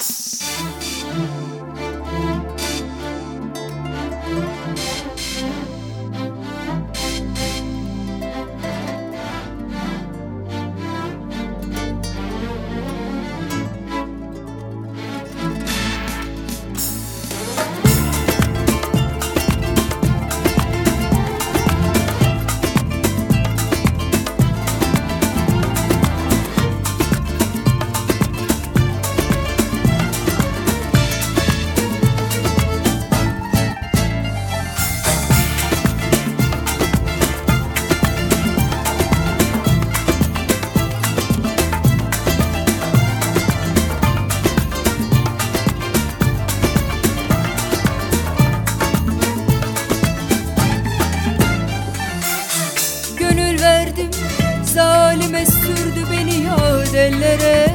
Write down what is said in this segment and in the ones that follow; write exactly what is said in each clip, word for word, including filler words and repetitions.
Zalime sürdü beni yağ ellere.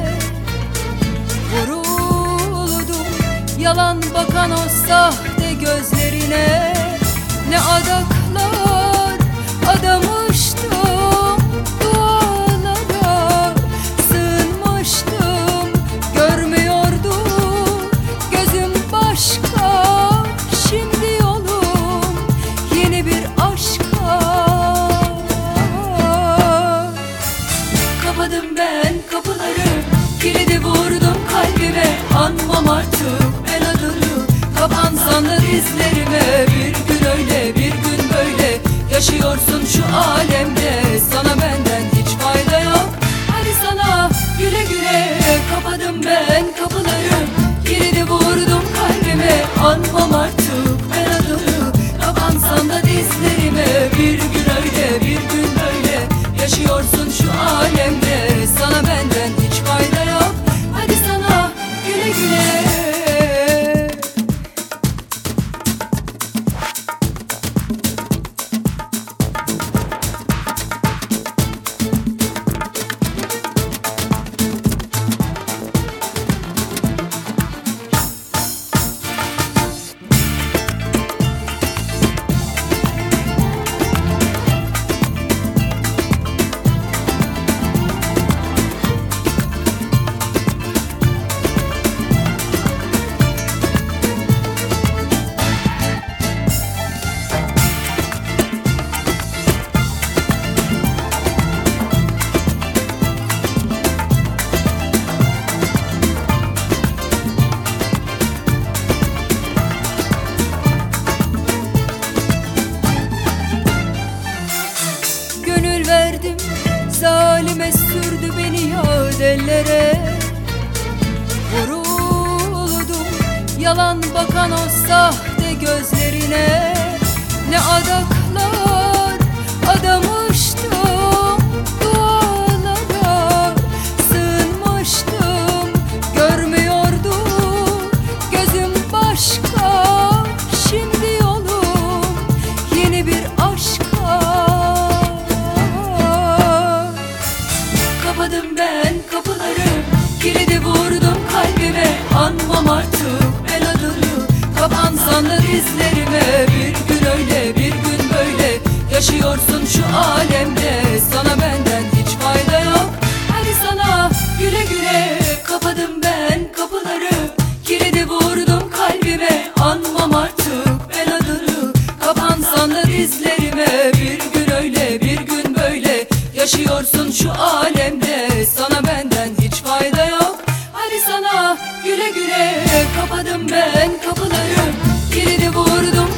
Vuruldum yalan bakan o sahte gözlerine. Ne adaklar adamıştım, dualara sığınmıştım. Görmüyordu gözüm başka, şimdi yolum yeni bir aşka. Kapadım ben kapıları, kilidi vurdum kalbime. Anmam artık ben adını, kapansan da dizlerime. Bir gün öyle bir gün böyle yaşıyorsun şu alemde. Sana benden hiç fayda yok, hadi sana güle güle. Kapadım ben kapıları, kilidi vurdum kalbime. Anmam artık ben adını, kapansan da dizlerime. Bir gün öyle bir gün böyle yaşıyorsun şu alemde. Sana benden hiç fayda yok, hadi sana güle güle. Zalime sürdü beni yağ ellere. Vuruldum yalan bakan o sahte gözlerine. Ne adaklar adamıştım, dualara sığınmıştım. Görmüyordu gözüm başka, şimdi yolum yeni bir aşka. Kapadım ben kapıları, kilidi vurdum kalbime. Anmam artık ben adını, kapansan da dizlerime. Bir gün öyle bir gün böyle yaşıyorsun şu alemde. Sana benden hiç fayda yok, hadi sana güle güle. Kapadım ben kapıları, kilidi vurdum kalbime. Anmam artık ben adını, kapansan da dizlerime. Bir gün öyle bir gün böyle yaşıyorsun şu alemde. Sana benden hiç fayda yok, hadi sana güle güle. Kapadım ben kapıları, kilidi vurdum